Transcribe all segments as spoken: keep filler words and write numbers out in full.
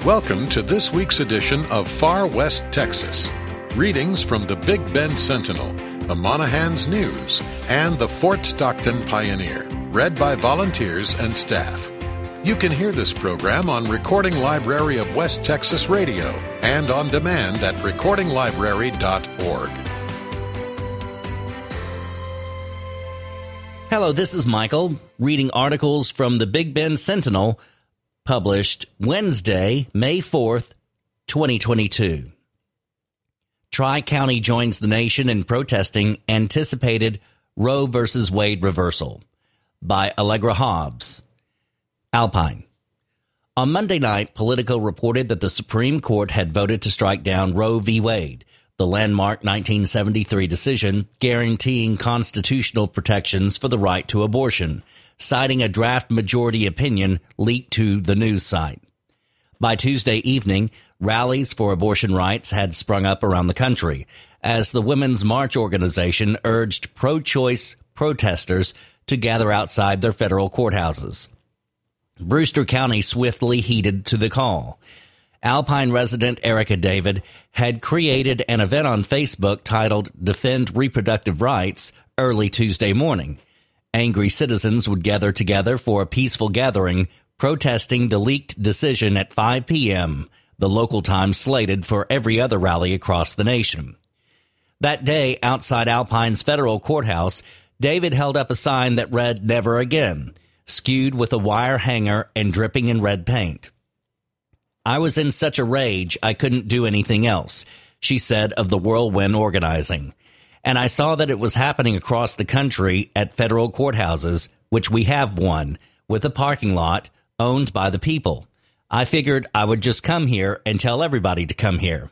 Welcome to this week's edition of Far West Texas. Readings from the Big Bend Sentinel, the Monahans News, and the Fort Stockton Pioneer, read by volunteers and staff. You can hear this program on Recording Library of West Texas Radio and on demand at recording library dot org. Hello, this is Michael, reading articles from the Big Bend Sentinel, published Wednesday, May fourth, twenty twenty-two. Tri-County joins the nation in protesting anticipated Roe versus Wade reversal, by Allegra Hobbs. Alpine. On Monday night, Politico reported that the Supreme Court had voted to strike down Roe v. Wade, the landmark nineteen seventy-three decision guaranteeing constitutional protections for the right to abortion, citing a draft majority opinion leaked to the news site. By Tuesday evening, rallies for abortion rights had sprung up around the country as the Women's March organization urged pro-choice protesters to gather outside their federal courthouses. Brewster County swiftly heeded to the call. Alpine resident Erica David had created an event on Facebook titled Defend Reproductive Rights early Tuesday morning. Angry citizens would gather together for a peaceful gathering protesting the leaked decision at five p.m., the local time slated for every other rally across the nation. That day, outside Alpine's federal courthouse, David held up a sign that read, "Never Again," skewed with a wire hanger and dripping in red paint. "I was in such a rage I couldn't do anything else," she said of the whirlwind organizing. "And I saw that it was happening across the country at federal courthouses, which we have one, with a parking lot owned by the people. I figured I would just come here and tell everybody to come here."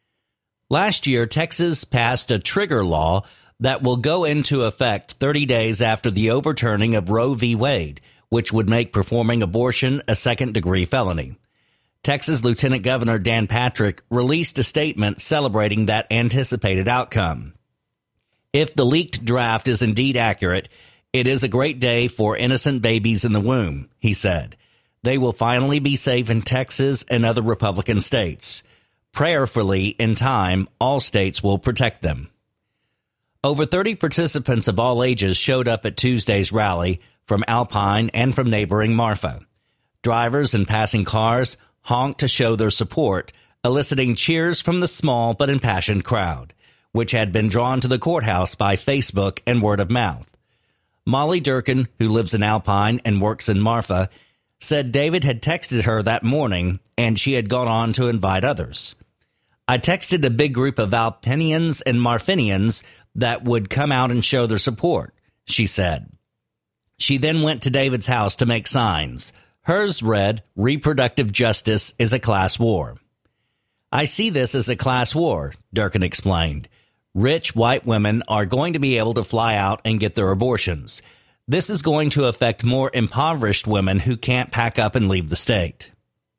Last year, Texas passed a trigger law that will go into effect thirty days after the overturning of Roe v. Wade, which would make performing abortion a second-degree felony. Texas Lieutenant Governor Dan Patrick released a statement celebrating that anticipated outcome. "If the leaked draft is indeed accurate, it is a great day for innocent babies in the womb," he said. "They will finally be safe in Texas and other Republican states. Prayerfully, in time, all states will protect them." Over thirty participants of all ages showed up at Tuesday's rally from Alpine and from neighboring Marfa. Drivers and passing cars honked to show their support, eliciting cheers from the small but impassioned crowd, which had been drawn to the courthouse by Facebook and word of mouth. Molly Durkin, who lives in Alpine and works in Marfa, said David had texted her that morning and she had gone on to invite others. "I texted a big group of Alpinians and Marfinians that would come out and show their support," she said. She then went to David's house to make signs. Hers read, "Reproductive justice is a class war." "I see this as a class war," Durkin explained. "Rich white women are going to be able to fly out and get their abortions. This is going to affect more impoverished women who can't pack up and leave the state."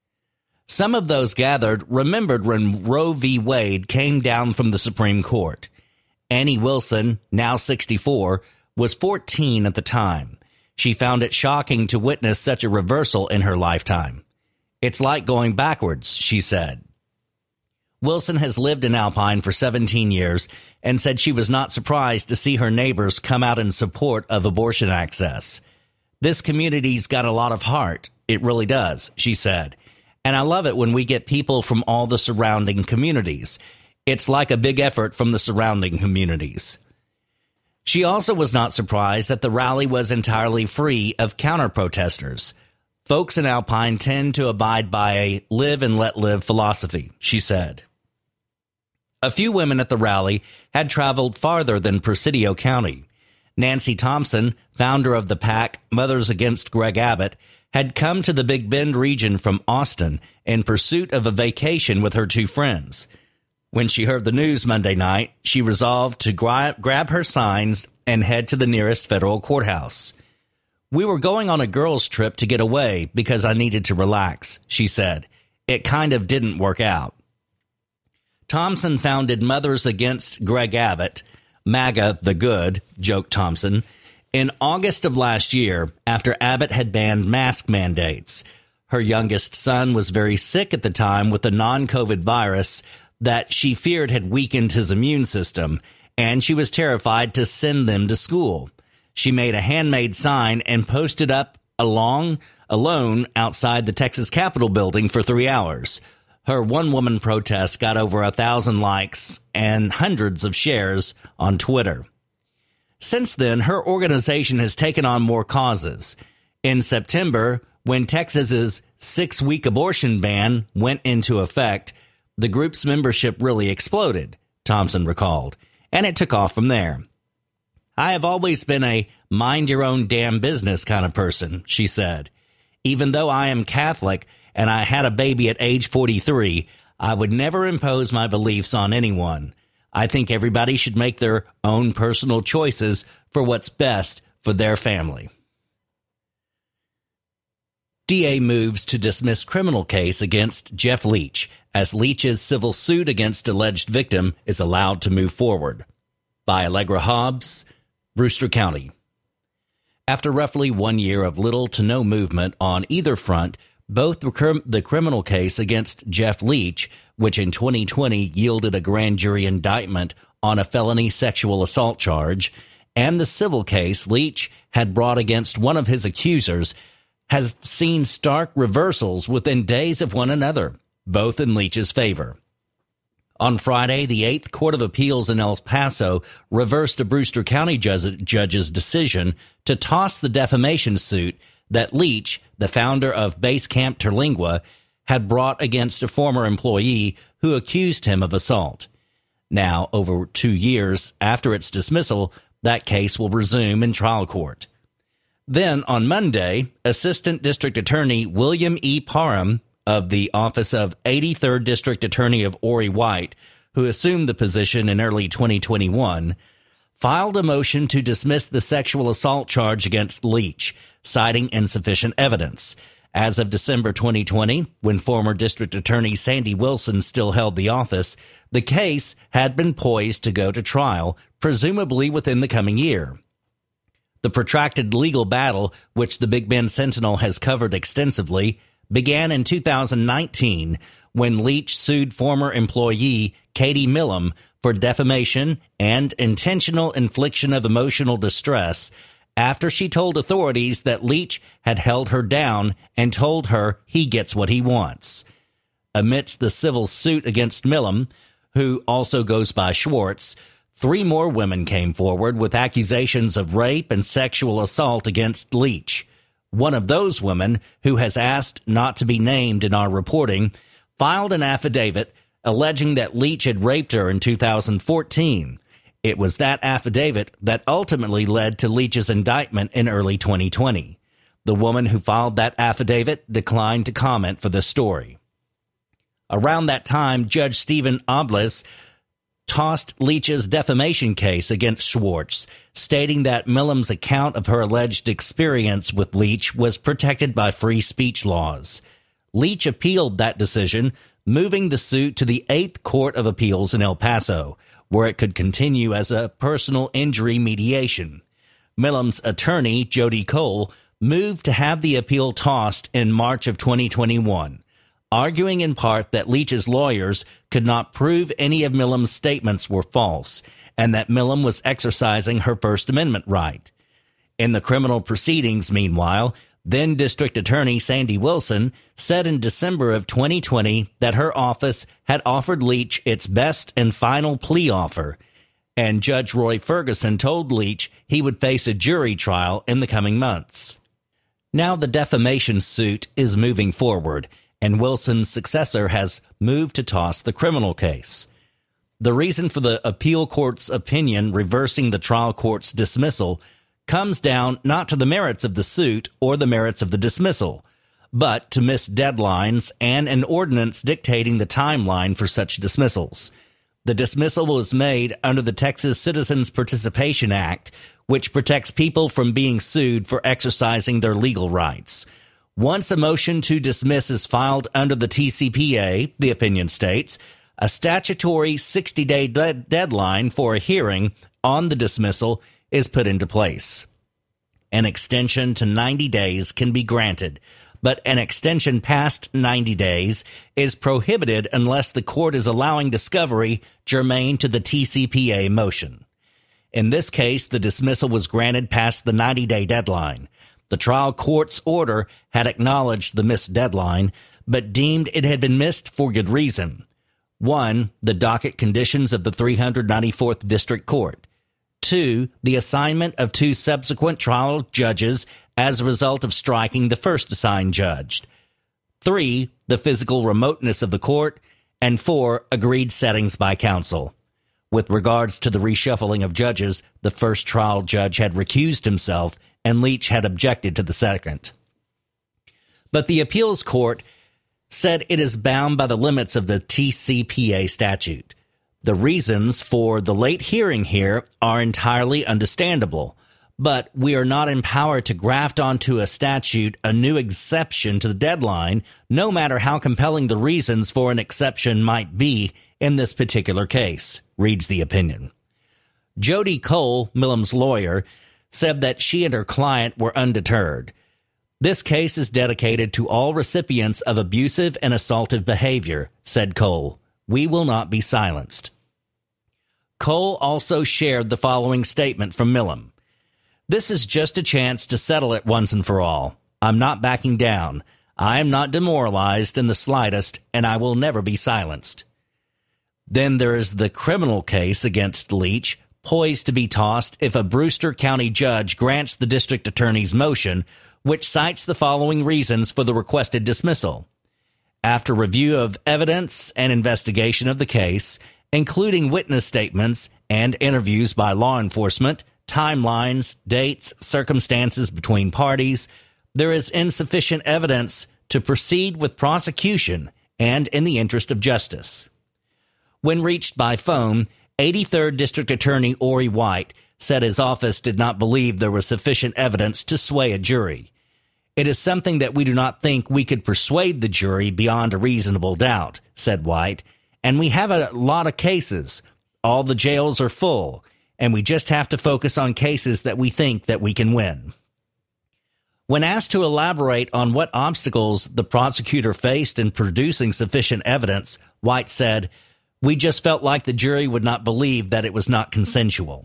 Some of those gathered remembered when Roe v. Wade came down from the Supreme Court. Annie Wilson, now sixty-four, was fourteen at the time. She found it shocking to witness such a reversal in her lifetime. "It's like going backwards," she said. Wilson has lived in Alpine for seventeen years and said she was not surprised to see her neighbors come out in support of abortion access. "This community's got a lot of heart. It really does," she said. "And I love it when we get people from all the surrounding communities. It's like a big effort from the surrounding communities." She also was not surprised that the rally was entirely free of counter-protesters. "Folks in Alpine tend to abide by a live and let live philosophy," she said. A few women at the rally had traveled farther than Presidio County. Nancy Thompson, founder of the PAC Mothers Against Greg Abbott, had come to the Big Bend region from Austin in pursuit of a vacation with her two friends. When she heard the news Monday night, she resolved to gra- grab her signs and head to the nearest federal courthouse. "We were going on a girls' trip to get away because I needed to relax," she said. "It kind of didn't work out." Thompson founded Mothers Against Greg Abbott, MAGA the Good, joked Thompson, in August of last year after Abbott had banned mask mandates. Her youngest son was very sick at the time with a non-COVID virus that she feared had weakened his immune system, and she was terrified to send them to school. She made a handmade sign and posted up along alone outside the Texas Capitol building for three hours. Her one-woman protest got over a thousand likes and hundreds of shares on Twitter. Since then, her organization has taken on more causes. In September, when Texas's six-week abortion ban went into effect, the group's membership really exploded, Thompson recalled, and it took off from there. I have always been a mind-your-own-damn-business kind of person, she said. Even though I am Catholic and I had a baby at age forty-three, I would never impose my beliefs on anyone. I think everybody should make their own personal choices for what's best for their family. D A moves to dismiss criminal case against Jeff Leach as Leach's civil suit against alleged victim is allowed to move forward. By Allegra Hobbs, Brewster County. After roughly one year of little to no movement on either front, both the criminal case against Jeff Leach, which in twenty twenty yielded a grand jury indictment on a felony sexual assault charge, and the civil case Leach had brought against one of his accusers, has seen stark reversals within days of one another, both in Leach's favor. On Friday, the Eighth Court of Appeals in El Paso reversed a Brewster County judge's decision to toss the defamation suit that Leach, the founder of Base Camp Terlingua, had brought against a former employee who accused him of assault. Now, over two years after its dismissal, that case will resume in trial court. Then, on Monday, Assistant District Attorney William E. Parham of the Office of eighty-third District Attorney of Ori White, who assumed the position in early twenty twenty-one, filed a motion to dismiss the sexual assault charge against Leach, citing insufficient evidence. As of December twenty twenty, when former District Attorney Sandy Wilson still held the office, the case had been poised to go to trial, presumably within the coming year. The protracted legal battle, which the Big Bend Sentinel has covered extensively, began in two thousand nineteen when Leach sued former employee Katie Millam for defamation and intentional infliction of emotional distress after she told authorities that Leach had held her down and told her he gets what he wants. Amidst the civil suit against Millam, who also goes by Schwartz, three more women came forward with accusations of rape and sexual assault against Leach. One of those women, who has asked not to be named in our reporting, filed an affidavit alleging that Leach had raped her in two thousand fourteen. It was that affidavit that ultimately led to Leach's indictment in early twenty twenty. The woman who filed that affidavit declined to comment for the story. Around that time, Judge Stephen Oblis tossed Leach's defamation case against Schwartz, stating that Millam's account of her alleged experience with Leach was protected by free speech laws. Leach appealed that decision, moving the suit to the Eighth Court of Appeals in El Paso, where it could continue as a personal injury mediation. Millam's attorney, Jody Cole, moved to have the appeal tossed in March of twenty twenty-one. Arguing in part that Leach's lawyers could not prove any of Millam's statements were false, and that Millam was exercising her First Amendment right. In the criminal proceedings, meanwhile, then District Attorney Sandy Wilson said in December of twenty twenty that her office had offered Leach its best and final plea offer, and Judge Roy Ferguson told Leach he would face a jury trial in the coming months. Now the defamation suit is moving forward, and Wilson's successor has moved to toss the criminal case. The reason for the appeal court's opinion reversing the trial court's dismissal comes down not to the merits of the suit or the merits of the dismissal, but to missed deadlines and an ordinance dictating the timeline for such dismissals. The dismissal was made under the Texas Citizens Participation Act, which protects people from being sued for exercising their legal rights. Once a motion to dismiss is filed under the T C P A, the opinion states, a statutory sixty-day de- deadline for a hearing on the dismissal is put into place. An extension to ninety days can be granted, but an extension past ninety days is prohibited unless the court is allowing discovery germane to the T C P A motion. In this case, the dismissal was granted past the ninety-day deadline. The trial court's order had acknowledged the missed deadline, but deemed it had been missed for good reason. One, the docket conditions of the three hundred ninety-fourth District Court. Two, the assignment of two subsequent trial judges as a result of striking the first assigned judge. Three, the physical remoteness of the court. And four, agreed settings by counsel. With regards to the reshuffling of judges, the first trial judge had recused himself and Leach had objected to the second. But the appeals court said it is bound by the limits of the T C P A statute. The reasons for the late hearing here are entirely understandable, but we are not empowered to graft onto a statute a new exception to the deadline, no matter how compelling the reasons for an exception might be in this particular case, reads the opinion. Jody Cole, Millam's lawyer, said that she and her client were undeterred. This case is dedicated to all recipients of abusive and assaultive behavior, said Cole. We will not be silenced. Cole also shared the following statement from Millam. This is just a chance to settle it once and for all. I'm not backing down. I am not demoralized in the slightest, and I will never be silenced. Then there is the criminal case against Leach, poised to be tossed if a Brewster County judge grants the district attorney's motion, which cites the following reasons for the requested dismissal. After review of evidence and investigation of the case, including witness statements and interviews by law enforcement, timelines, dates, circumstances between parties, there is insufficient evidence to proceed with prosecution and in the interest of justice. When reached by phone, eighty-third District Attorney Ori White said his office did not believe there was sufficient evidence to sway a jury. It is something that we do not think we could persuade the jury beyond a reasonable doubt, said White, and we have a lot of cases. All the jails are full, and we just have to focus on cases that we think that we can win. When asked to elaborate on what obstacles the prosecutor faced in producing sufficient evidence, White said, "We just felt like the jury would not believe that it was not consensual."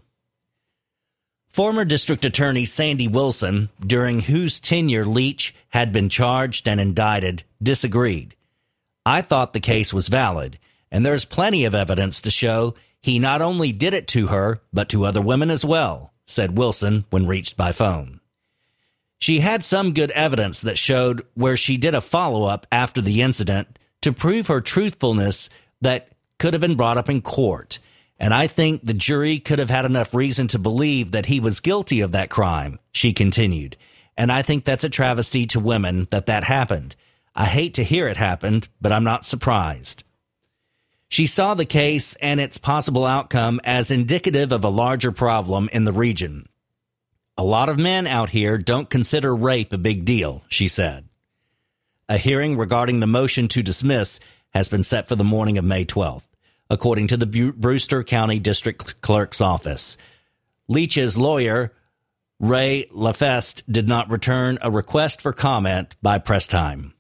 Former District Attorney Sandy Wilson, during whose tenure Leach had been charged and indicted, disagreed. I thought the case was valid, and there's plenty of evidence to show he not only did it to her, but to other women as well, said Wilson when reached by phone. She had some good evidence that showed where she did a follow-up after the incident to prove her truthfulness that could have been brought up in court. And I think the jury could have had enough reason to believe that he was guilty of that crime, she continued. And I think that's a travesty to women that that happened. I hate to hear it happened, but I'm not surprised. She saw the case and its possible outcome as indicative of a larger problem in the region. A lot of men out here don't consider rape a big deal, she said. A hearing regarding the motion to dismiss has been set for the morning of May twelfth. According to the Brewster County District Clerk's office. Leach's lawyer, Ray LaFeste, did not return a request for comment by press time.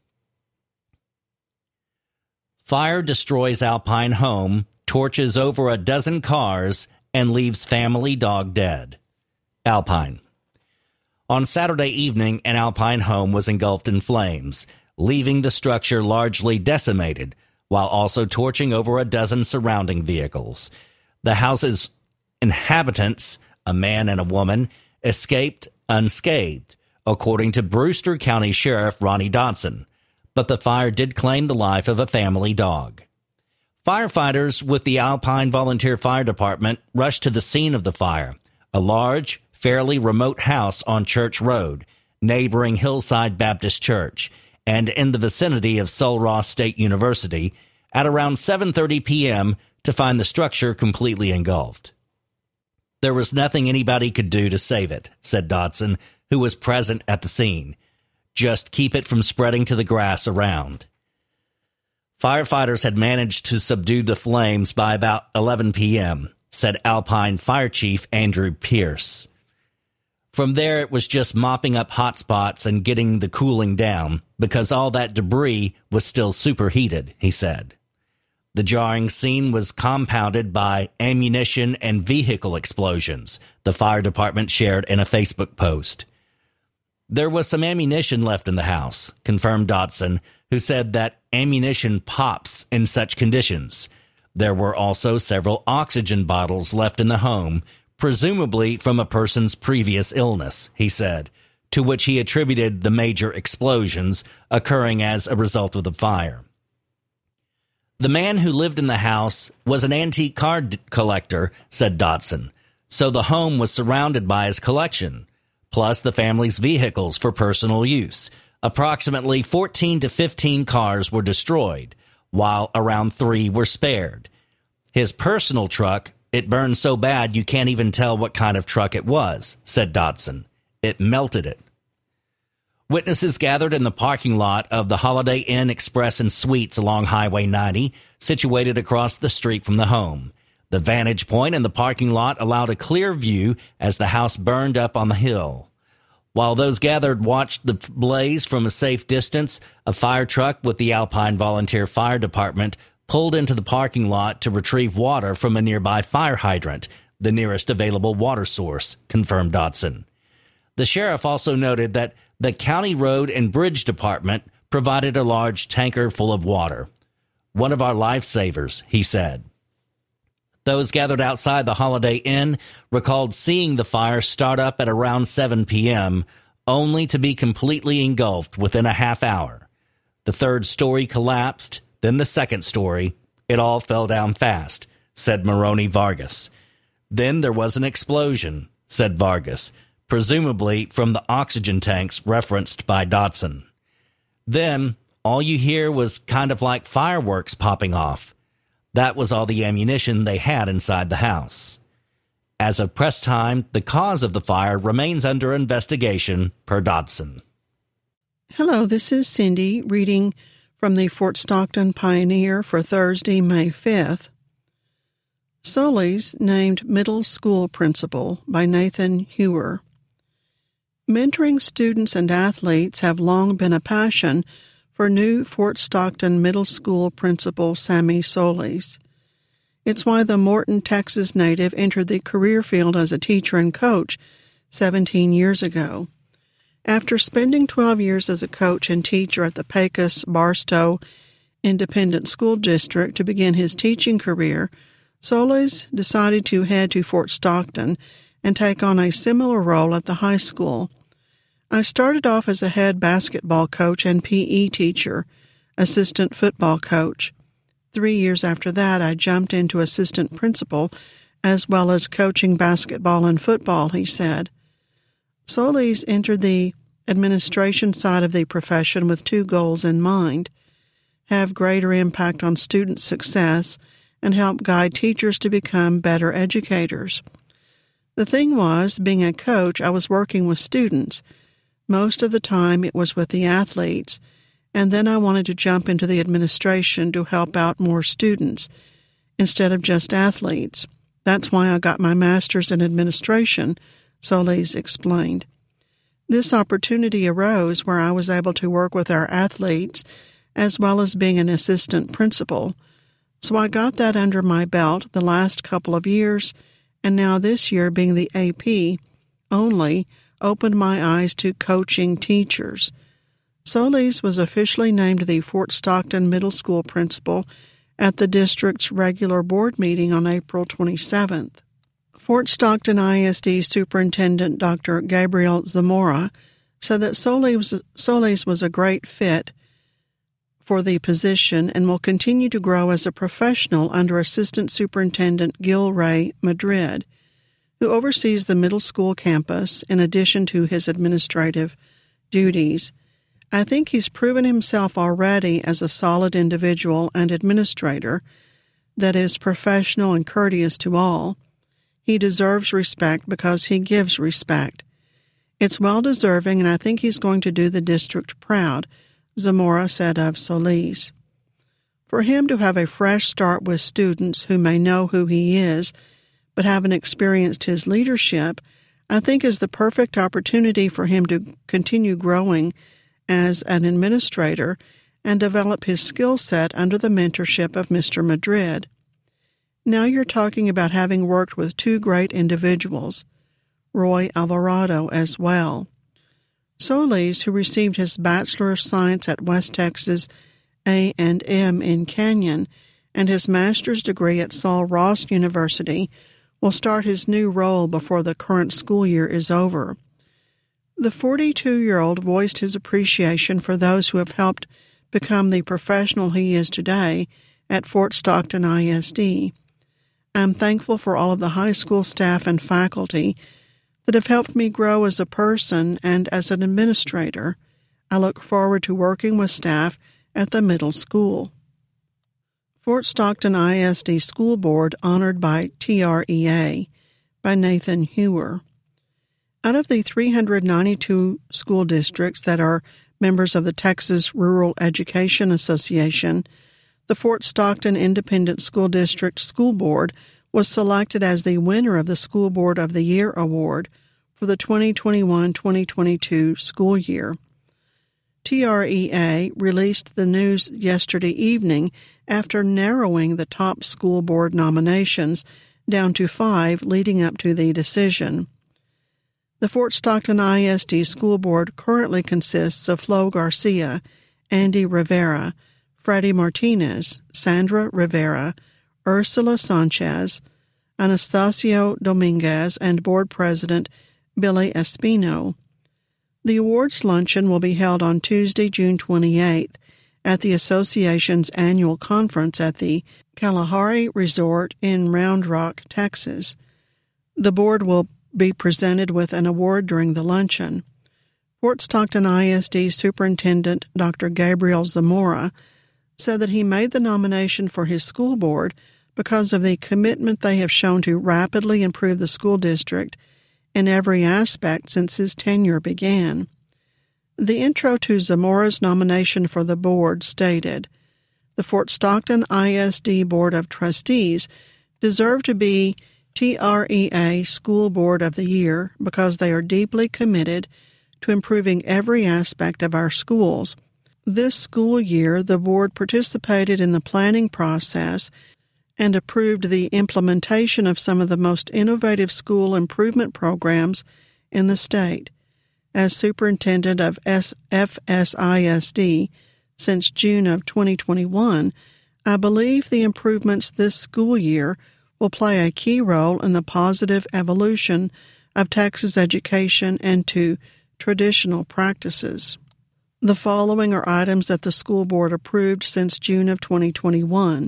Fire destroys Alpine home, torches over a dozen cars, and leaves family dog dead. Alpine. On Saturday evening, an Alpine home was engulfed in flames, leaving the structure largely decimated, while also torching over a dozen surrounding vehicles. The house's inhabitants, a man and a woman, escaped unscathed, according to Brewster County Sheriff Ronnie Dodson, but the fire did claim the life of a family dog. Firefighters with the Alpine Volunteer Fire Department rushed to the scene of the fire, a large, fairly remote house on Church Road, neighboring Hillside Baptist Church, and in the vicinity of Sul-Ross State University, at around seven thirty p.m. to find the structure completely engulfed. There was nothing anybody could do to save it, said Dodson, who was present at the scene. Just keep it from spreading to the grass around. Firefighters had managed to subdue the flames by about eleven p.m., said Alpine Fire Chief Andrew Pierce. From there, it was just mopping up hot spots and getting the cooling down because all that debris was still superheated, he said. The jarring scene was compounded by ammunition and vehicle explosions, the fire department shared in a Facebook post. There was some ammunition left in the house, confirmed Dotson, who said that ammunition pops in such conditions. There were also several oxygen bottles left in the home, presumably from a person's previous illness, he said, to which he attributed the major explosions occurring as a result of the fire. The man who lived in the house was an antique car d- collector, said Dotson, so the home was surrounded by his collection, plus the family's vehicles for personal use. Approximately fourteen to fifteen cars were destroyed, while around three were spared. His personal truck, it burned so bad you can't even tell what kind of truck it was, said Dotson. It melted it. Witnesses gathered in the parking lot of the Holiday Inn Express and Suites along Highway ninety, situated across the street from the home. The vantage point in the parking lot allowed a clear view as the house burned up on the hill. While those gathered watched the blaze from a safe distance, a fire truck with the Alpine Volunteer Fire Department pulled into the parking lot to retrieve water from a nearby fire hydrant, the nearest available water source, confirmed Dotson. The sheriff also noted that the County Road and Bridge Department provided a large tanker full of water. One of our lifesavers, he said. Those gathered outside the Holiday Inn recalled seeing the fire start up at around seven p.m., only to be completely engulfed within a half hour. The third story collapsed, then the second story. It all fell down fast, said Maroney Vargas. Then there was an explosion, said Vargas, presumably from the oxygen tanks referenced by Dotson. Then all you hear was kind of like fireworks popping off. That was all the ammunition they had inside the house. As of press time, the cause of the fire remains under investigation, per Dotson. Hello, this is Cindy reading from the Fort Stockton Pioneer for Thursday, May fifth. Solis named middle school principal by Nathan Hewer. Mentoring students and athletes have long been a passion for new Fort Stockton Middle School principal Sammy Solis. It's why the Morton, Texas native entered the career field as a teacher and coach seventeen years ago. After spending twelve years as a coach and teacher at the Pecos Barstow Independent School District to begin his teaching career, Solis decided to head to Fort Stockton and take on a similar role at the high school. I started off as a head basketball coach and P E teacher, assistant football coach. Three years after that, I jumped into assistant principal as well as coaching basketball and football, he said. Solis entered the administration side of the profession with two goals in mind: have greater impact on student success and help guide teachers to become better educators. The thing was, being a coach, I was working with students. Most of the time it was with the athletes, and then I wanted to jump into the administration to help out more students instead of just athletes. That's why I got my master's in administration, Solis explained. This opportunity arose where I was able to work with our athletes as well as being an assistant principal. So I got that under my belt the last couple of years, and now this year being the A P only opened my eyes to coaching teachers. Solis was officially named the Fort Stockton Middle School principal at the district's regular board meeting on April twenty-seventh. Fort Stockton I S D Superintendent Doctor Gabriel Zamora said that Solis, Solis was a great fit for the position and will continue to grow as a professional under Assistant Superintendent Gil Ray Madrid, who oversees the middle school campus in addition to his administrative duties. I think he's proven himself already as a solid individual and administrator that is professional and courteous to all. He deserves respect because he gives respect. It's well-deserving, and I think he's going to do the district proud, Zamora said of Solis. For him to have a fresh start with students who may know who he is but haven't experienced his leadership, I think is the perfect opportunity for him to continue growing as an administrator and develop his skill set under the mentorship of Mister Madrid. Now you're talking about having worked with two great individuals, Roy Alvarado as well. Solis, who received his Bachelor of Science at West Texas A and M in Canyon and his master's degree at Sul Ross University, will start his new role before the current school year is over. The forty-two-year-old voiced his appreciation for those who have helped become the professional he is today at Fort Stockton I S D. I'm thankful for all of the high school staff and faculty that have helped me grow as a person and as an administrator. I look forward to working with staff at the middle school. Fort Stockton I S D School Board honored by T R E A by Nathan Hewer. Out of the three hundred ninety-two school districts that are members of the Texas Rural Education Association, the Fort Stockton Independent School District School Board was selected as the winner of the School Board of the Year Award for the twenty twenty-one twenty twenty-two school year. T R E A released the news yesterday evening after narrowing the top school board nominations down to five leading up to the decision. The Fort Stockton I S D School Board currently consists of Flo Garcia, Andy Rivera, Freddie Martinez, Sandra Rivera, Ursula Sanchez, Anastasio Dominguez, and Board President Billy Espino. The awards luncheon will be held on Tuesday, June twenty-eighth, at the association's annual conference at the Kalahari Resort in Round Rock, Texas. The board will be presented with an award during the luncheon. Fort Stockton I S D Superintendent Doctor Gabriel Zamora said that he made the nomination for his school board because of the commitment they have shown to rapidly improve the school district in every aspect since his tenure began. The intro to Zamora's nomination for the board stated, "The Fort Stockton I S D Board of Trustees deserve to be T R E A School Board of the Year because they are deeply committed to improving every aspect of our schools. This school year, the board participated in the planning process and approved the implementation of some of the most innovative school improvement programs in the state. As superintendent of F S I S D since June of twenty twenty-one, I believe the improvements this school year will play a key role in the positive evolution of Texas education and to traditional practices." The following are items that the school board approved since June of twenty twenty-one.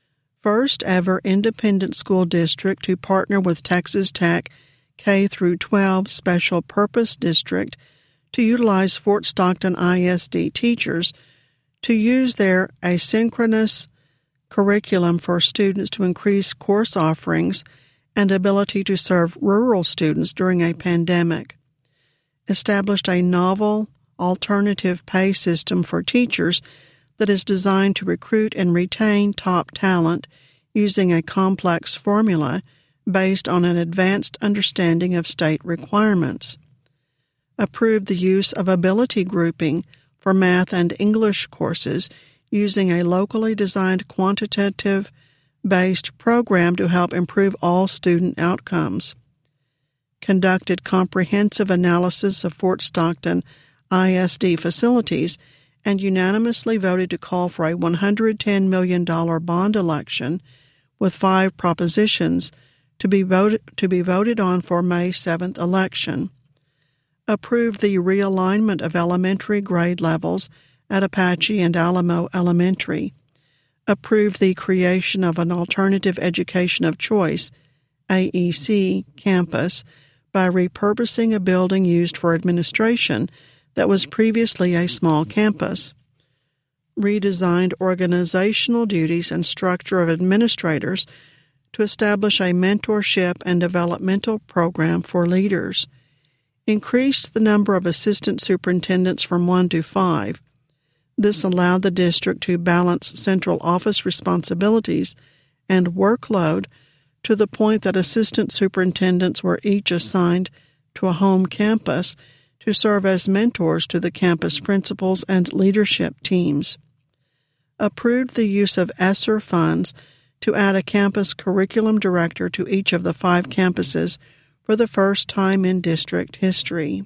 First ever independent school district to partner with Texas Tech K through twelve Special Purpose District to utilize Fort Stockton I S D teachers to use their asynchronous curriculum for students to increase course offerings and ability to serve rural students during a pandemic. Established a novel alternative pay system for teachers that is designed to recruit and retain top talent using a complex formula based on an advanced understanding of state requirements. Approved the use of ability grouping for math and English courses using a locally designed quantitative-based program to help improve all student outcomes. Conducted comprehensive analysis of Fort Stockton I S D facilities and unanimously voted to call for a one hundred ten million dollars bond election with five propositions to be voted to be voted on for May seventh election. Approved the realignment of elementary grade levels at Apache and Alamo Elementary. Approved the creation of an alternative education of choice, A E C, campus by repurposing a building used for administration that was previously a small campus. Redesigned organizational duties and structure of administrators to establish a mentorship and developmental program for leaders. Increased the number of assistant superintendents from one to five. This allowed the district to balance central office responsibilities and workload to the point that assistant superintendents were each assigned to a home campus to serve as mentors to the campus principals and leadership teams. Approved the use of ESSER funds to add a campus curriculum director to each of the five campuses for the first time in district history.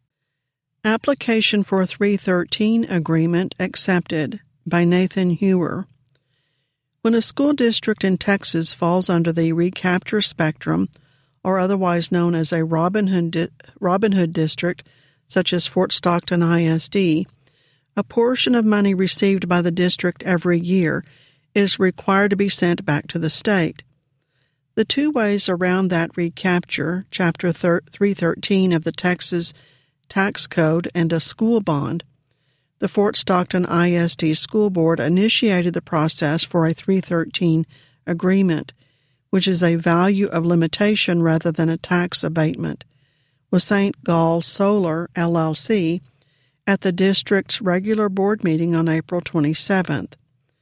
Application for three thirteen agreement accepted by Nathan Hewer. When a school district in Texas falls under the recapture spectrum, or otherwise known as a Robin Hood, di- Robin Hood district, such as Fort Stockton I S D, a portion of money received by the district every year is required to be sent back to the state. The two ways around that recapture, Chapter three thirteen of the Texas Tax Code and a school bond. The Fort Stockton I S D School Board initiated the process for a three thirteen agreement, which is a value of limitation rather than a tax abatement, with Saint Gall Solar, L L C, at the district's regular board meeting on April twenty-seventh.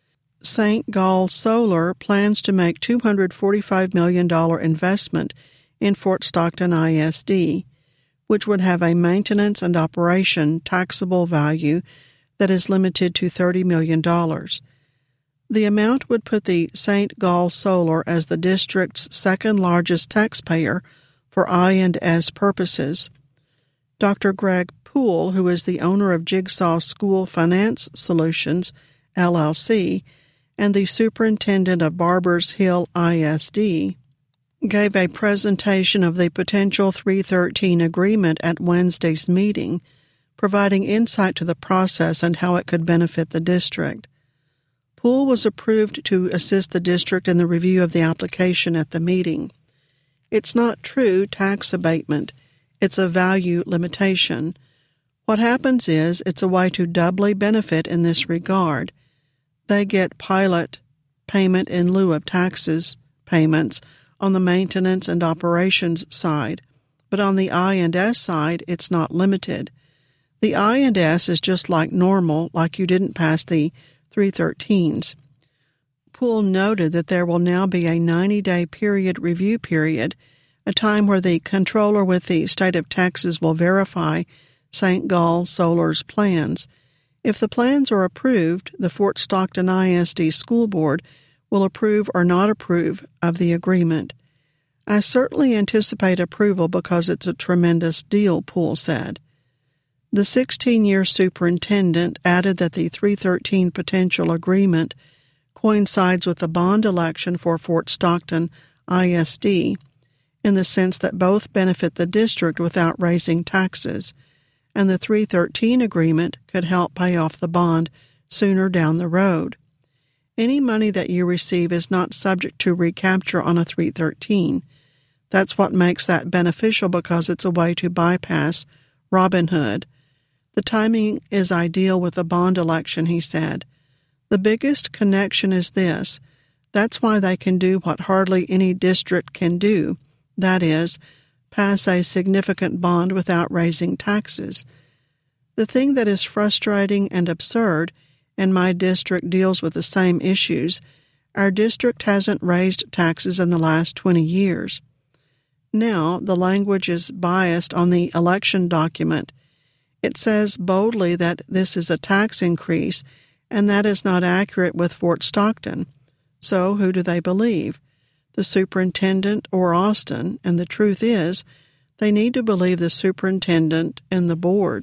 Saint Gall Solar plans to make two hundred forty-five million dollars investment in Fort Stockton I S D, which would have a maintenance and operation taxable value that is limited to thirty million dollars. The amount would put the Saint Gall Solar as the district's second largest taxpayer for I and S purposes. Doctor Greg Poole, who is the owner of Jigsaw School Finance Solutions, L L C, and the superintendent of Barbers Hill I S D, gave a presentation of the potential three thirteen agreement at Wednesday's meeting, providing insight to the process and how it could benefit the district. Poole was approved to assist the district in the review of the application at the meeting. It's not true tax abatement. It's a value limitation. What happens is it's a way to doubly benefit in this regard. They get pilot payment in lieu of taxes payments on the maintenance and operations side, but on the I and S side, it's not limited. The I and S is just like normal, like you didn't pass the three thirteens. Poole noted that there will now be a ninety-day period review period, a time where the controller with the state of Texas will verify Saint Gall Solar's plans. If the plans are approved, the Fort Stockton I S D School Board will approve or not approve of the agreement. I certainly anticipate approval because it's a tremendous deal, Poole said. The sixteen-year superintendent added that the three thirteen potential agreement coincides with the bond election for Fort Stockton I S D in the sense that both benefit the district without raising taxes, and the three thirteen agreement could help pay off the bond sooner down the road. Any money that you receive is not subject to recapture on a three thirteen. That's what makes that beneficial because it's a way to bypass Robin Hood. The timing is ideal with the bond election, he said. The biggest connection is this. That's why they can do what hardly any district can do, that is, pass a significant bond without raising taxes. The thing that is frustrating and absurd, and my district deals with the same issues, our district hasn't raised taxes in the last twenty years. Now, the language is biased on the election document. It says boldly that this is a tax increase, and that is not accurate with Fort Stockton. So who do they believe? The superintendent or Austin? And the truth is, they need to believe the superintendent and the board.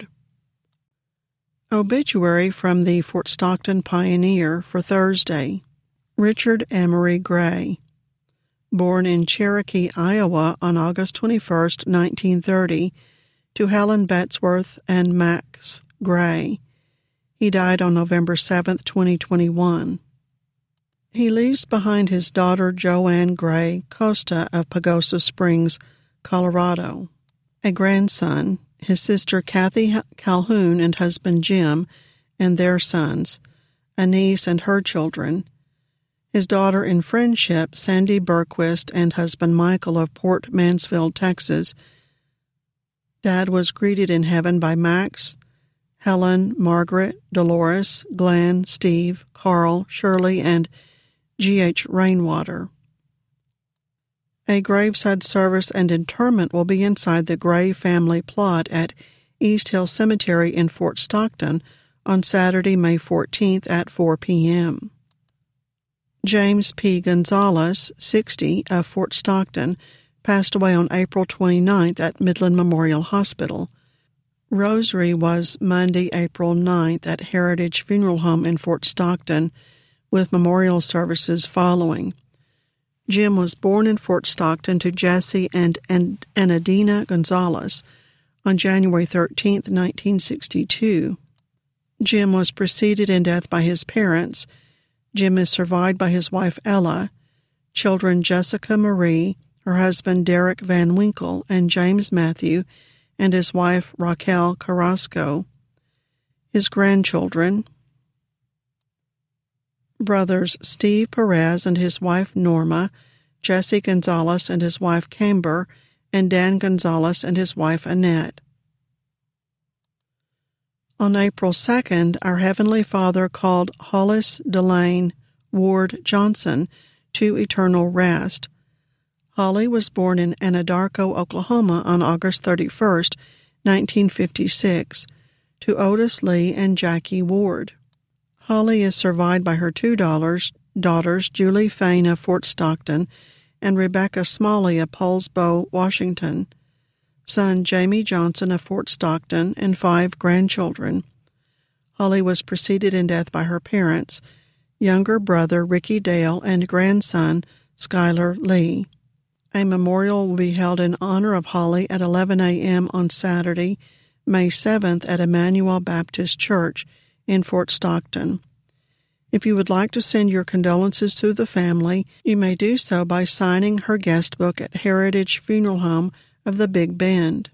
Obituary from the Fort Stockton Pioneer for Thursday. Richard Emery Gray. Born in Cherokee, Iowa on August twenty-first, nineteen thirty, to Helen Bettesworth and Max Gray. He died on November seventh, twenty twenty-one. He leaves behind his daughter Joanne Gray Costa of Pagosa Springs, Colorado, a grandson, his sister Kathy Calhoun and husband Jim and their sons, a niece and her children, his daughter in friendship Sandy Berquist and husband Michael of Port Mansfield, Texas. Dad was greeted in heaven by Max, Helen, Margaret, Dolores, Glenn, Steve, Carl, Shirley, and G H Rainwater. A graveside service and interment will be inside the Gray family plot at East Hill Cemetery in Fort Stockton on Saturday, May fourteenth at four p.m. James P. Gonzalez, sixty, of Fort Stockton, passed away on April twenty-ninth at Midland Memorial Hospital. Rosary was Monday, April ninth at Heritage Funeral Home in Fort Stockton, with memorial services following. Jim was born in Fort Stockton to Jesse and Anadina Gonzalez on January thirteenth, nineteen sixty-two. Jim was preceded in death by his parents. Jim is survived by his wife Ella, children Jessica Marie, her husband Derek Van Winkle, and James Matthew, and his wife Raquel Carrasco. His grandchildren, brothers Steve Perez and his wife Norma, Jesse Gonzalez and his wife Camber, and Dan Gonzalez and his wife Annette. On April second, our Heavenly Father called Hollis Delane Ward Johnson to eternal rest. Holly was born in Anadarko, Oklahoma on August thirty-first, nineteen fifty-six, to Otis Lee and Jackie Ward. Holly is survived by her two daughters, daughters Julie Fain of Fort Stockton and Rebecca Smalley of Poulsbo, Washington, son Jamie Johnson of Fort Stockton, and five grandchildren. Holly was preceded in death by her parents, younger brother Ricky Dale and grandson Skylar Lee. A memorial will be held in honor of Holly at eleven a.m. on Saturday, May seventh at Emmanuel Baptist Church in Fort Stockton. If you would like to send your condolences to the family, you may do so by signing her guest book at Heritage Funeral Home of the Big Bend.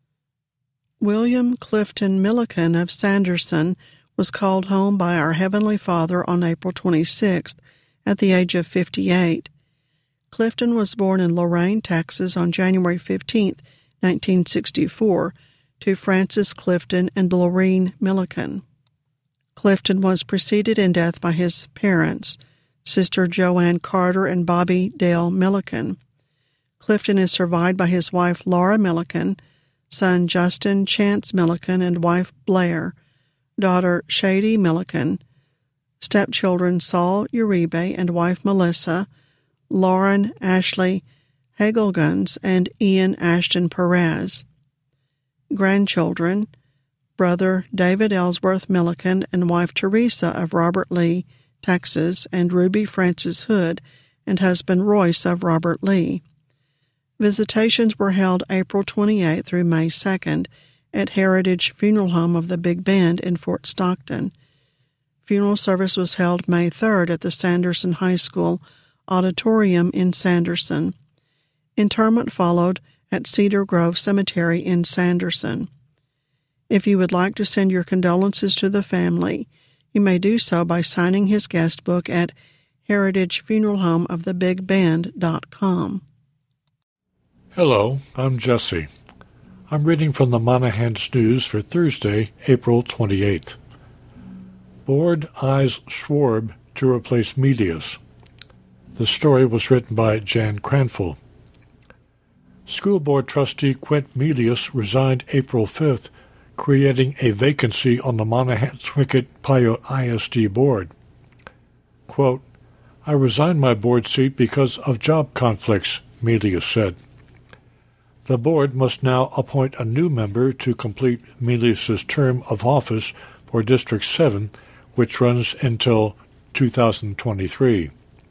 William Clifton Milliken of Sanderson was called home by our Heavenly Father on April twenty-sixth at the age of fifty-eight. Clifton was born in Lorain, Texas on January fifteenth, nineteen sixty-four, to Francis Clifton and Lorene Milliken. Clifton was preceded in death by his parents, Sister Joanne Carter and Bobby Dale Milliken. Clifton is survived by his wife Laura Milliken, son Justin Chance Milliken and wife Blair, daughter Shady Milliken, stepchildren Saul Uribe and wife Melissa, Lauren Ashley Hagelguns, and Ian Ashton Perez. Grandchildren, brother David Ellsworth Milliken and wife Teresa of Robert Lee, Texas, and Ruby Francis Hood and husband Royce of Robert Lee. Visitations were held April twenty-eighth through May second at Heritage Funeral Home of the Big Bend in Fort Stockton. Funeral service was held May third at the Sanderson High School Auditorium in Sanderson. Interment followed at Cedar Grove Cemetery in Sanderson. If you would like to send your condolences to the family, you may do so by signing his guest book at heritage funeral home of the big bend dot com. Hello, I'm Jesse. I'm reading from the Monahans News for Thursday, April twenty-eighth. Board eyes Schwarb to replace Melius. The story was written by Jan Cranful. School Board trustee Quint Melius resigned April fifth, creating a vacancy on the Monahans-Wickett Pyote I S D board. Quote, I resigned my board seat because of job conflicts, Melius said. The board must now appoint a new member to complete Melius's term of office for District seven, which runs until two thousand twenty-three.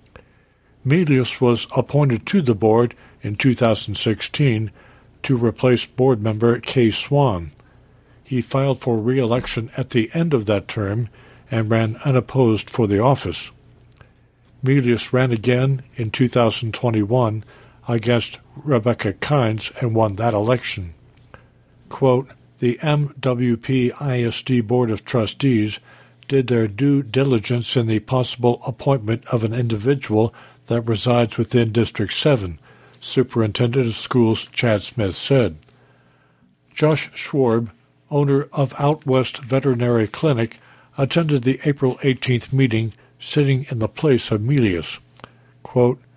Melius was appointed to the board in two thousand sixteen to replace board member Kay Swan. He filed for re-election at the end of that term and ran unopposed for the office. Melius ran again in two thousand twenty-one against Rebecca Kynes and won that election. Quote, the M W P I S D Board of Trustees did their due diligence in the possible appointment of an individual that resides within District seven, Superintendent of Schools Chad Smith said. Josh Schwarb, owner of Out West Veterinary Clinic, attended the April eighteenth meeting, sitting in the place of Melius. Quote,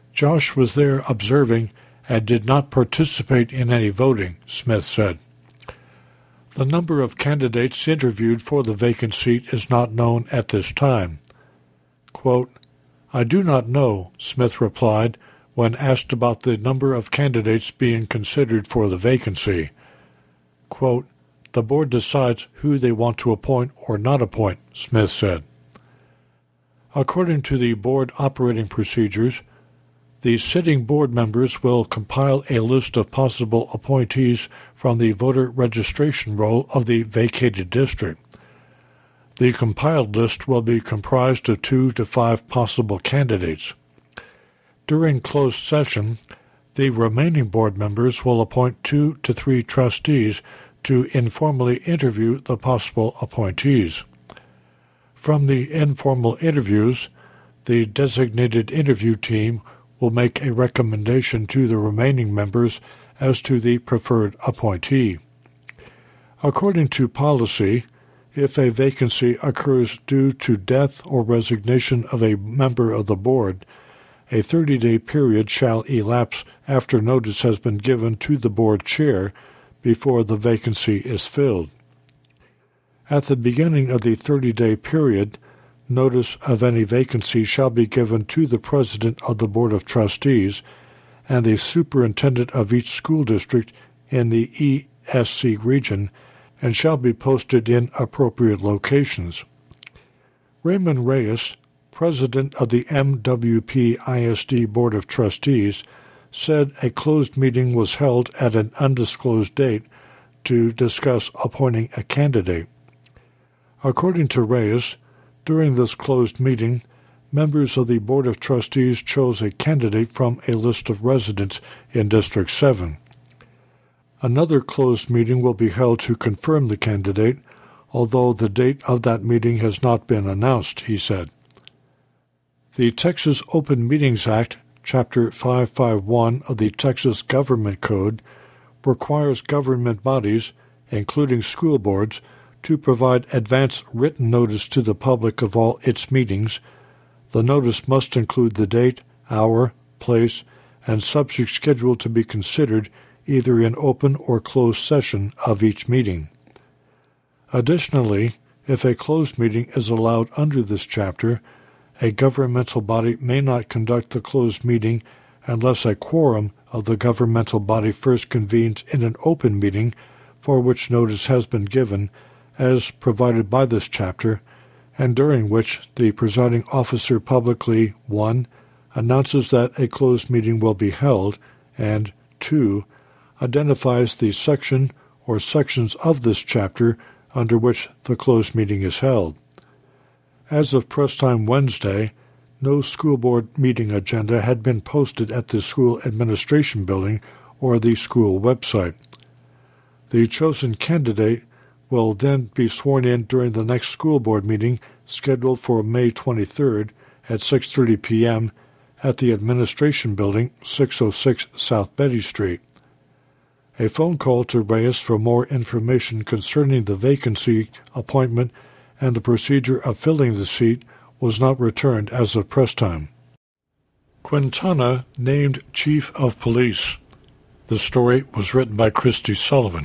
Josh was there observing and did not participate in any voting, Smith said. The number of candidates interviewed for the vacant seat is not known at this time. Quote, I do not know, Smith replied when asked about the number of candidates being considered for the vacancy. Quote, the board decides who they want to appoint or not appoint, Smith said. According to the board operating procedures, the sitting board members will compile a list of possible appointees from the voter registration roll of the vacated district. The compiled list will be comprised of two to five possible candidates. During closed session, the remaining board members will appoint two to three trustees to informally interview the possible appointees. From the informal interviews, the designated interview team will make a recommendation to the remaining members as to the preferred appointee. According to policy, if a vacancy occurs due to death or resignation of a member of the board, a thirty-day period shall elapse after notice has been given to the board chair before the vacancy is filled. At the beginning of the thirty-day period, notice of any vacancy shall be given to the president of the Board of Trustees and the superintendent of each school district in the E S C region and shall be posted in appropriate locations. Raymond Reyes, president of the M W P I S D Board of Trustees, said a closed meeting was held at an undisclosed date to discuss appointing a candidate. According to Reyes, during this closed meeting, members of the Board of Trustees chose a candidate from a list of residents in District seven. Another closed meeting will be held to confirm the candidate, although the date of that meeting has not been announced, he said. The Texas Open Meetings Act, Chapter five fifty-one of the Texas Government Code, requires government bodies, including school boards, to provide advance written notice to the public of all its meetings. The notice must include the date, hour, place, and subject scheduled to be considered either in open or closed session of each meeting. Additionally, if a closed meeting is allowed under this chapter, a governmental body may not conduct the closed meeting unless a quorum of the governmental body first convenes in an open meeting for which notice has been given, as provided by this chapter, and during which the presiding officer publicly, one, announces that a closed meeting will be held, and two, identifies the section or sections of this chapter under which the closed meeting is held. As of press time Wednesday, no school board meeting agenda had been posted at the school administration building or the school website. The chosen candidate will then be sworn in during the next school board meeting scheduled for May twenty-third at six thirty p.m. at the Administration Building, six oh six South Betty Street. A phone call to Reyes for more information concerning the vacancy, appointment, and the procedure of filling the seat was not returned as of press time. Quintana named Chief of Police. The story was written by Christy Sullivan.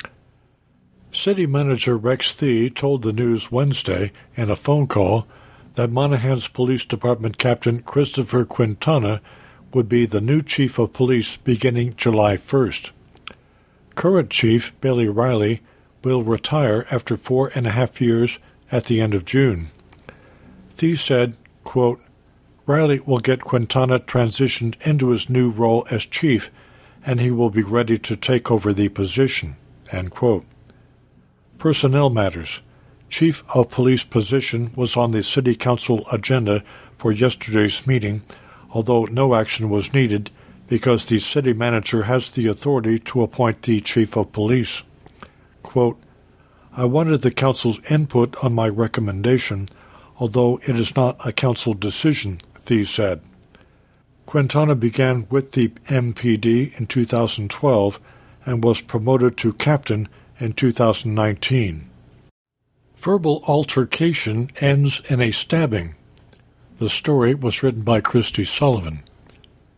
City Manager Rex Thie told the News Wednesday in a phone call that Monahans Police Department Captain Christopher Quintana would be the new Chief of Police beginning July first. Current Chief Bailey Riley will retire after four and a half years at the end of June. Thie said, quote, Riley will get Quintana transitioned into his new role as chief, and he will be ready to take over the position, end quote. Personnel matters. Chief of Police position was on the City Council agenda for yesterday's meeting, although no action was needed because the city manager has the authority to appoint the Chief of Police. Quote, I wanted the council's input on my recommendation, although it is not a council decision, Thie said. Quintana began with the M P D in two thousand twelve and was promoted to captain in two thousand nineteen. Verbal altercation ends in a stabbing. The story was written by Christy Sullivan.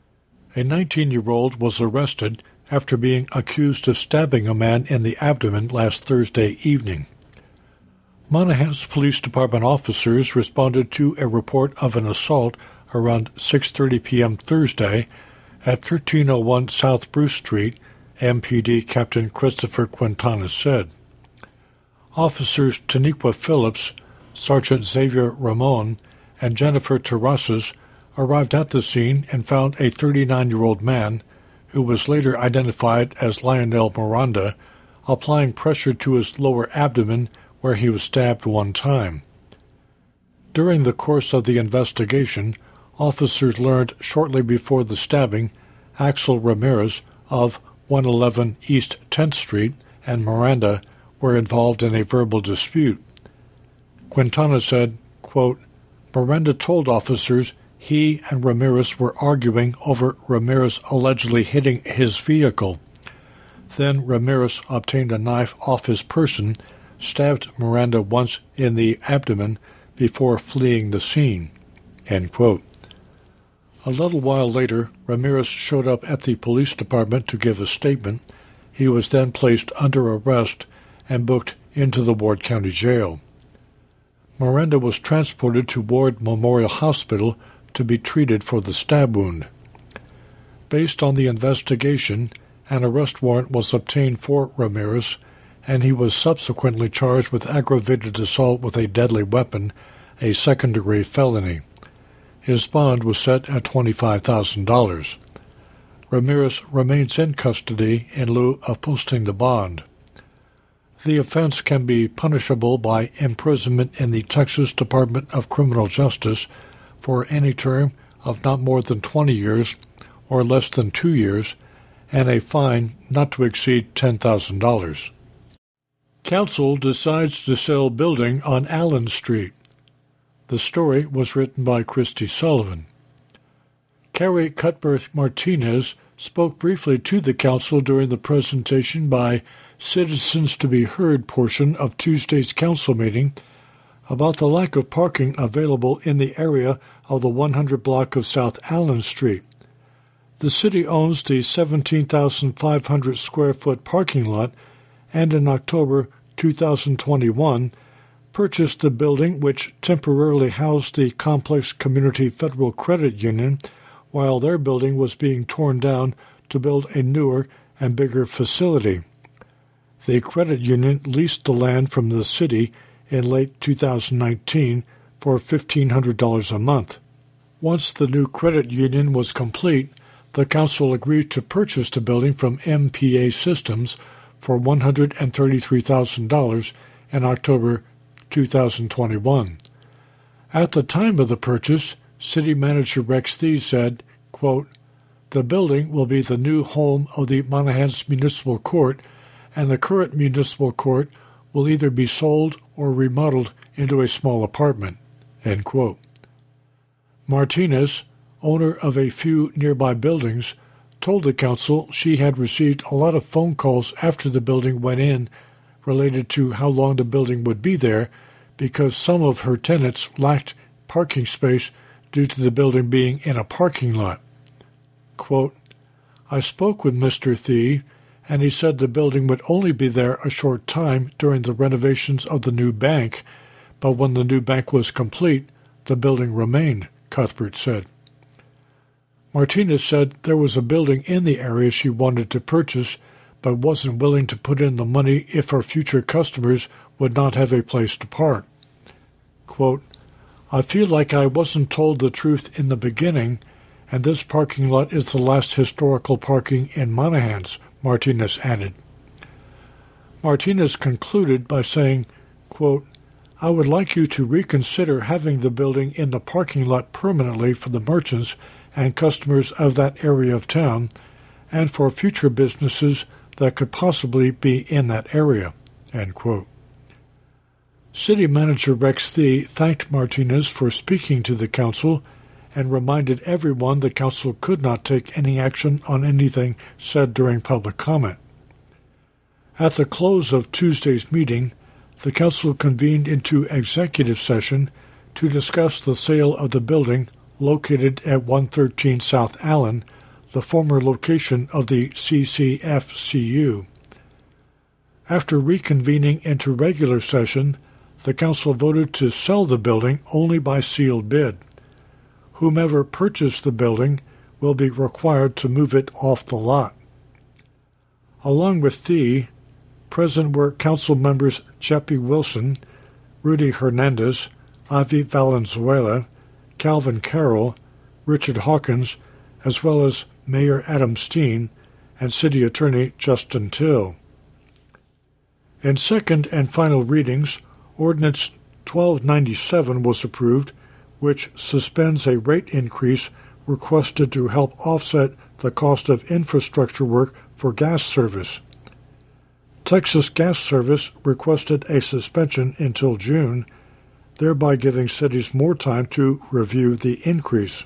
A nineteen-year-old was arrested after being accused of stabbing a man in the abdomen last Thursday evening. Monahans Police Department officers responded to a report of an assault around six thirty p.m. Thursday at thirteen oh one South Bruce Street, M P D Captain Christopher Quintana said. Officers Taniqua Phillips, Sergeant Xavier Ramon, and Jennifer Terrazas arrived at the scene and found a thirty-nine-year-old man, who was later identified as Lionel Miranda, applying pressure to his lower abdomen where he was stabbed one time. During the course of the investigation, officers learned shortly before the stabbing Axel Ramirez of one eleven East tenth Street and Miranda were involved in a verbal dispute. Quintana said, quote, Miranda told officers he and Ramirez were arguing over Ramirez allegedly hitting his vehicle. Then Ramirez obtained a knife off his person, stabbed Miranda once in the abdomen before fleeing the scene. End quote. A little while later, Ramirez showed up at the police department to give a statement. He was then placed under arrest and booked into the Ward County Jail. Miranda was transported to Ward Memorial Hospital to be treated for the stab wound. Based on the investigation, an arrest warrant was obtained for Ramirez, and he was subsequently charged with aggravated assault with a deadly weapon, a second-degree felony. His bond was set at twenty-five thousand dollars. Ramirez remains in custody in lieu of posting the bond. The offense can be punishable by imprisonment in the Texas Department of Criminal Justice for any term of not more than twenty years or less than two years, and a fine not to exceed ten thousand dollars. Council decides to sell building on Allen Street. The story was written by Christy Sullivan. Carrie Cuthbert Martinez spoke briefly to the council during the presentation by Citizens to be Heard portion of Tuesday's council meeting about the lack of parking available in the area of the one hundred block of South Allen Street. The city owns the seventeen thousand five hundred square foot parking lot, and in October two thousand twenty-one purchased the building which temporarily housed the Complex Community Federal Credit Union while their building was being torn down to build a newer and bigger facility. The credit union leased the land from the city in late two thousand nineteen for fifteen hundred dollars a month. Once the new credit union was complete, the council agreed to purchase the building from M P A Systems for one hundred thirty-three thousand dollars in October two thousand twenty-one. At the time of the purchase, City Manager Rex Thie said, quote, the building will be the new home of the Monahans Municipal Court, and the current municipal court will either be sold or remodeled into a small apartment, end quote. Martinez, owner of a few nearby buildings, told the council she had received a lot of phone calls after the building went in related to how long the building would be there because some of her tenants lacked parking space due to the building being in a parking lot. Quote, I spoke with Mister Thie, and he said the building would only be there a short time during the renovations of the new bank, but when the new bank was complete, the building remained, Cuthbert said. Martinez said there was a building in the area she wanted to purchase, but wasn't willing to put in the money if her future customers would not have a place to park. Quote, I feel like I wasn't told the truth in the beginning, and this parking lot is the last historical parking in Monahans, Martinez added. Martinez concluded by saying, quote, I would like you to reconsider having the building in the parking lot permanently for the merchants and customers of that area of town, and for future businesses that could possibly be in that area, end quote. City Manager Rex Thie thanked Martinez for speaking to the council and reminded everyone the council could not take any action on anything said during public comment. At the close of Tuesday's meeting, the council convened into executive session to discuss the sale of the building located at one thirteen South Allen, the former location of the C C F C U. After reconvening into regular session, the council voted to sell the building only by sealed bid. Whomever purchased the building will be required to move it off the lot. Along with Thie, present were council members Jeppe Wilson, Rudy Hernandez, Avi Valenzuela, Calvin Carroll, Richard Hawkins, as well as Mayor Adam Steen and City Attorney Justin Till. In second and final readings, Ordinance twelve ninety-seven was approved, which suspends a rate increase requested to help offset the cost of infrastructure work for gas service. Texas Gas Service requested a suspension until June, thereby giving cities more time to review the increase.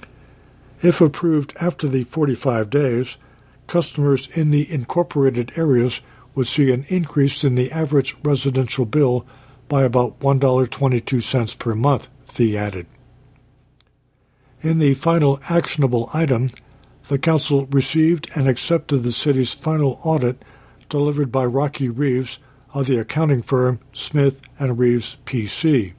If approved after the forty-five days, customers in the incorporated areas would see an increase in the average residential bill by about one dollar and twenty-two cents per month, Thie added. In the final actionable item, the council received and accepted the city's final audit delivered by Rocky Reeves of the accounting firm Smith and Reeves P C.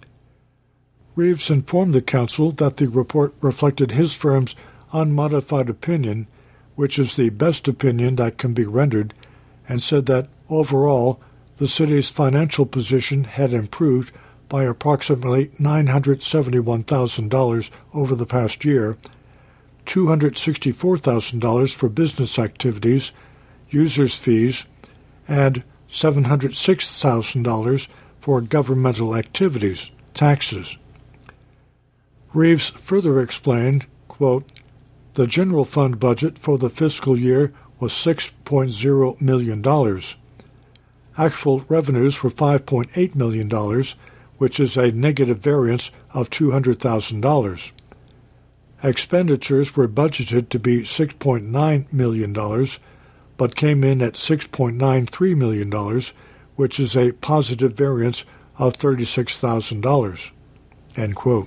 Reeves informed the council that the report reflected his firm's unmodified opinion, which is the best opinion that can be rendered, and said that, overall, the city's financial position had improved by approximately nine hundred seventy-one thousand dollars over the past year, two hundred sixty-four thousand dollars for business activities, users' fees, and seven hundred six thousand dollars for governmental activities, taxes. Reeves further explained, quote, "The general fund budget for the fiscal year was six point zero million dollars. Actual revenues were five point eight million dollars, which is a negative variance of two hundred thousand dollars. Expenditures were budgeted to be six point nine million dollars, but came in at six point nine three million dollars, which is a positive variance of thirty-six thousand dollars. End quote.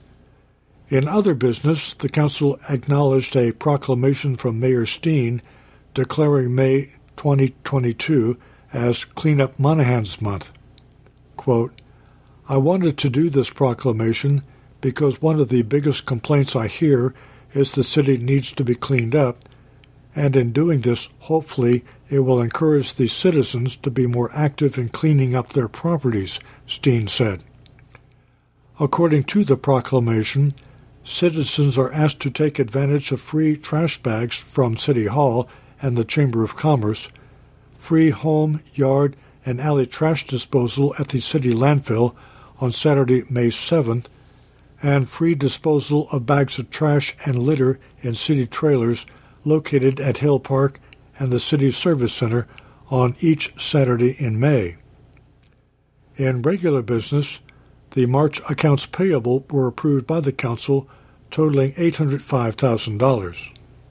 In other business, the council acknowledged a proclamation from Mayor Steen declaring May twenty twenty-two as Clean Up Monahans Month. Quote, "I wanted to do this proclamation because one of the biggest complaints I hear is the city needs to be cleaned up, and in doing this, hopefully, it will encourage the citizens to be more active in cleaning up their properties," Steen said. According to the proclamation, citizens are asked to take advantage of free trash bags from City Hall and the Chamber of Commerce, free home, yard, and alley trash disposal at the city landfill on Saturday, May seventh, and free disposal of bags of trash and litter in city trailers located at Hill Park and the City Service Center on each Saturday in May. In regular business, the March accounts payable were approved by the council, totaling eight hundred five thousand dollars.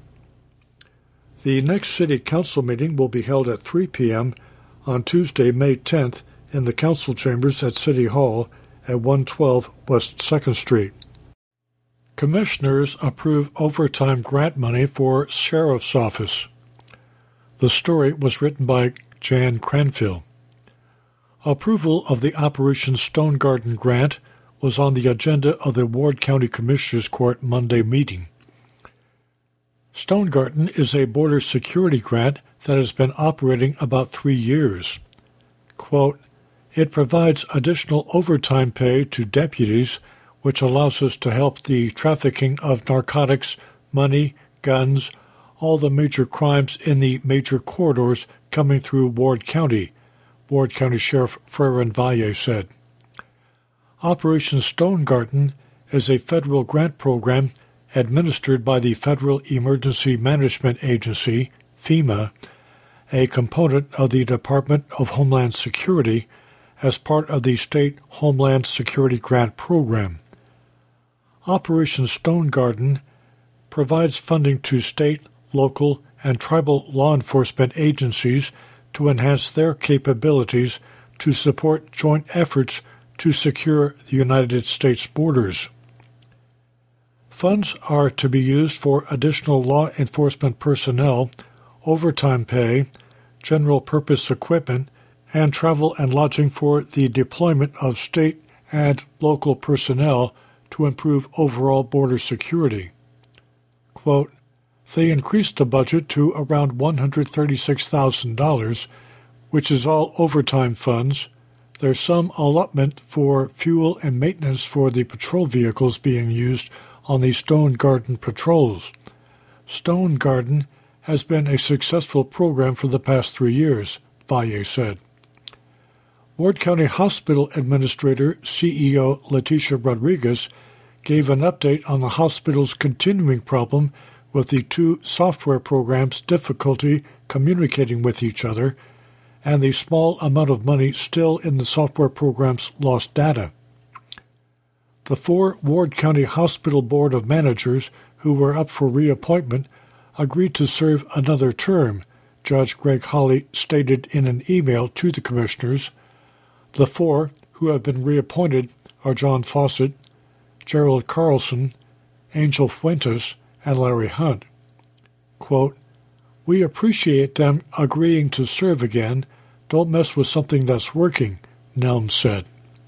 The next city council meeting will be held at three p.m. on Tuesday, May tenth, in the council chambers at City Hall at one twelve West second Street. Commissioners approve overtime grant money for Sheriff's Office. The story was written by Jan Cranfield. Approval of the Operation Stone Garden grant was on the agenda of the Ward County Commissioners Court Monday meeting. Stone Garden is a border security grant that has been operating about three years. Quote, "It provides additional overtime pay to deputies, which allows us to help the trafficking of narcotics, money, guns, all the major crimes in the major corridors coming through Ward County," Ward County Sheriff Frerin Valle said. Operation Stone Garden is a federal grant program administered by the Federal Emergency Management Agency, FEMA, a component of the Department of Homeland Security, as part of the State Homeland Security Grant Program. Operation Stone Garden provides funding to state, local, and tribal law enforcement agencies to enhance their capabilities to support joint efforts to secure the United States borders. Funds are to be used for additional law enforcement personnel, overtime pay, general-purpose equipment, and travel and lodging for the deployment of state and local personnel to improve overall border security. Quote, they increased the budget to around one hundred thirty-six thousand dollars, which is all overtime funds. There's some allotment for fuel and maintenance for the patrol vehicles being used on the Stone Garden patrols. Stone Garden has been a successful program for the past three years, Valle said. Ward County Hospital Administrator C E O Leticia Rodriguez gave an update on the hospital's continuing problem with the two software programs' difficulty communicating with each other and the small amount of money still in the software program's lost data. The four Ward County Hospital Board of Managers who were up for reappointment agreed to serve another term, Judge Greg Hawley stated in an email to the commissioners. The four who have been reappointed are John Fawcett, Gerald Carlson, Angel Fuentes, and Larry Hunt. Quote, we appreciate them agreeing to serve again. Don't mess with something that's working, Nelms said.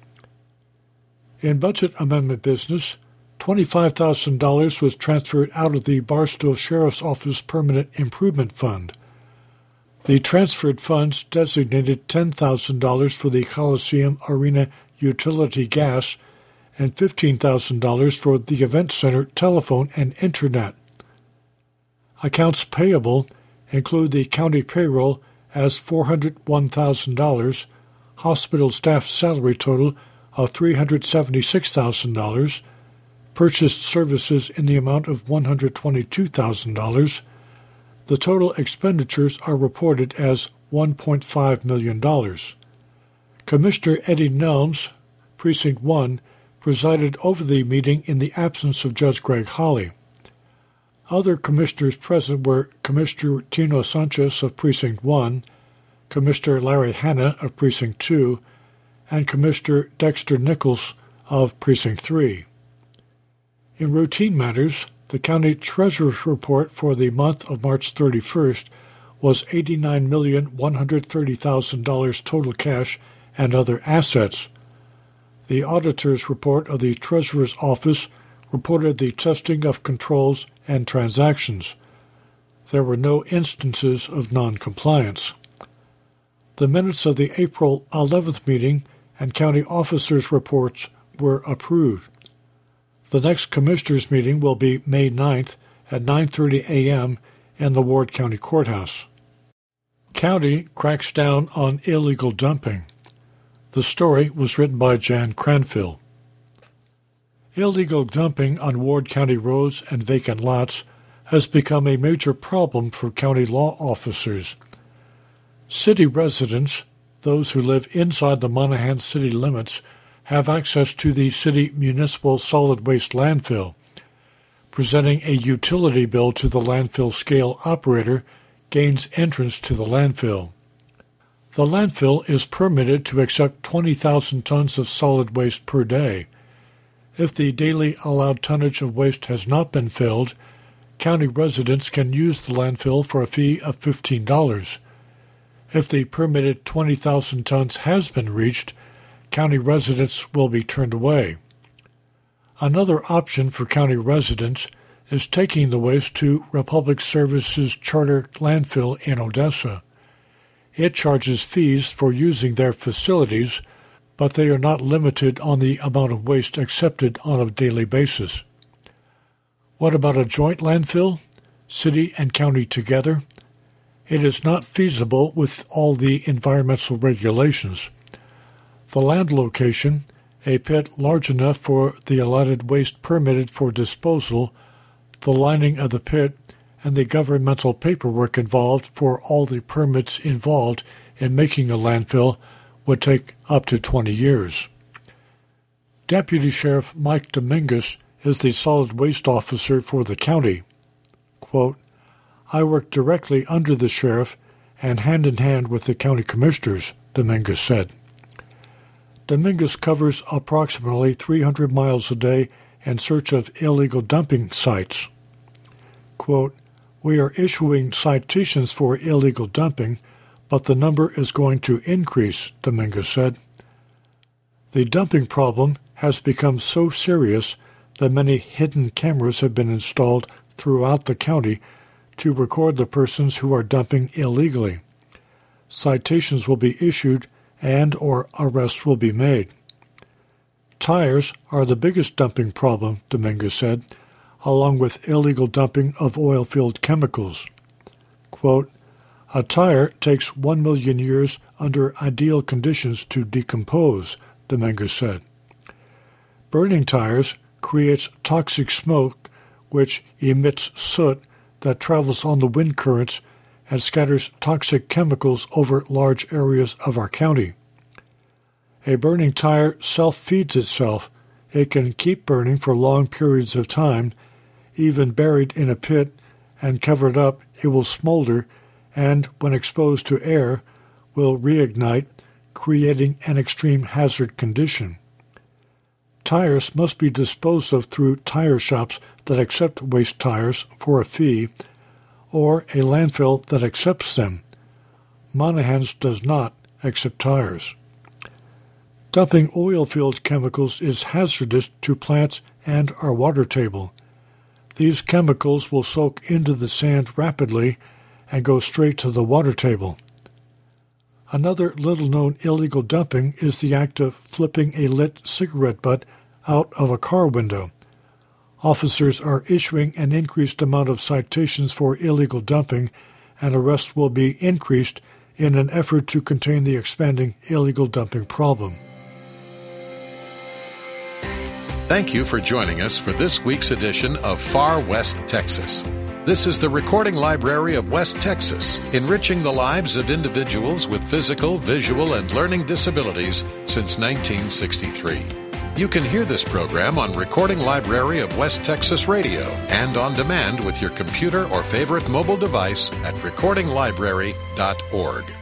In budget amendment business, twenty-five thousand dollars was transferred out of the Barstow Sheriff's Office Permanent Improvement Fund. The transferred funds designated ten thousand dollars for the Coliseum Arena utility gas and fifteen thousand dollars for the Event Center telephone and Internet. Accounts payable include the county payroll as four hundred one thousand dollars, hospital staff salary total of three hundred seventy-six thousand dollars, purchased services in the amount of one hundred twenty-two thousand dollars. The total expenditures are reported as one point five million dollars. Commissioner Eddie Nelms, Precinct one, presided over the meeting in the absence of Judge Greg Hawley. Other commissioners present were Commissioner Tino Sanchez of Precinct one, Commissioner Larry Hanna of Precinct two, and Commissioner Dexter Nichols of Precinct three. In routine matters, the County Treasurer's report for the month of March thirty-first was eighty-nine million one hundred thirty thousand dollars total cash and other assets. The Auditor's report of the Treasurer's Office reported the testing of controls and transactions. There were no instances of noncompliance. The minutes of the April eleventh meeting and county officers' reports were approved. The next Commissioners' meeting will be May ninth at nine thirty a.m. in the Ward County Courthouse. County cracks down on illegal dumping. The story was written by Jan Cranfield. Illegal dumping on Ward County roads and vacant lots has become a major problem for county law officers. City residents, those who live inside the Monaghan city limits, have access to the city municipal solid waste landfill. Presenting a utility bill to the landfill scale operator gains entrance to the landfill. The landfill is permitted to accept twenty thousand tons of solid waste per day. If the daily allowed tonnage of waste has not been filled, county residents can use the landfill for a fee of fifteen dollars. If the permitted twenty thousand tons has been reached, county residents will be turned away. Another option for county residents is taking the waste to Republic Services Charter Landfill in Odessa. It charges fees for using their facilities, but they are not limited on the amount of waste accepted on a daily basis. What about a joint landfill, city and county together? It is not feasible with all the environmental regulations. The land location, a pit large enough for the allotted waste permitted for disposal, the lining of the pit, and the governmental paperwork involved for all the permits involved in making a landfill would take up to twenty years. Deputy Sheriff Mike Dominguez is the solid waste officer for the county. Quote, I work directly under the sheriff and hand in hand with the county commissioners, Dominguez said. Dominguez covers approximately three hundred miles a day in search of illegal dumping sites. Quote, "We are issuing citations for illegal dumping, but the number is going to increase," Dominguez said. The dumping problem has become so serious that many hidden cameras have been installed throughout the county to record the persons who are dumping illegally. Citations will be issued and or arrests will be made. Tires are the biggest dumping problem, Dominguez said, along with illegal dumping of oil-filled chemicals. Quote, "A tire takes one million years under ideal conditions to decompose," Dominguez said. Burning tires creates toxic smoke which emits soot that travels on the wind currents and scatters toxic chemicals over large areas of our county. A burning tire self-feeds itself. It can keep burning for long periods of time. Even buried in a pit and covered up, it will smolder and, when exposed to air, will reignite, creating an extreme hazard condition. Tires must be disposed of through tire shops that accept waste tires for a fee, or a landfill that accepts them. Monahans does not accept tires. Dumping oil-filled chemicals is hazardous to plants and our water table. These chemicals will soak into the sand rapidly and go straight to the water table. Another little-known illegal dumping is the act of flipping a lit cigarette butt out of a car window. Officers are issuing an increased amount of citations for illegal dumping, and arrests will be increased in an effort to contain the expanding illegal dumping problem. Thank you for joining us for this week's edition of Far West Texas. This is the Recording Library of West Texas, enriching the lives of individuals with physical, visual, and learning disabilities since nineteen sixty-three. You can hear this program on Recording Library of West Texas Radio and on demand with your computer or favorite mobile device at recording library dot org.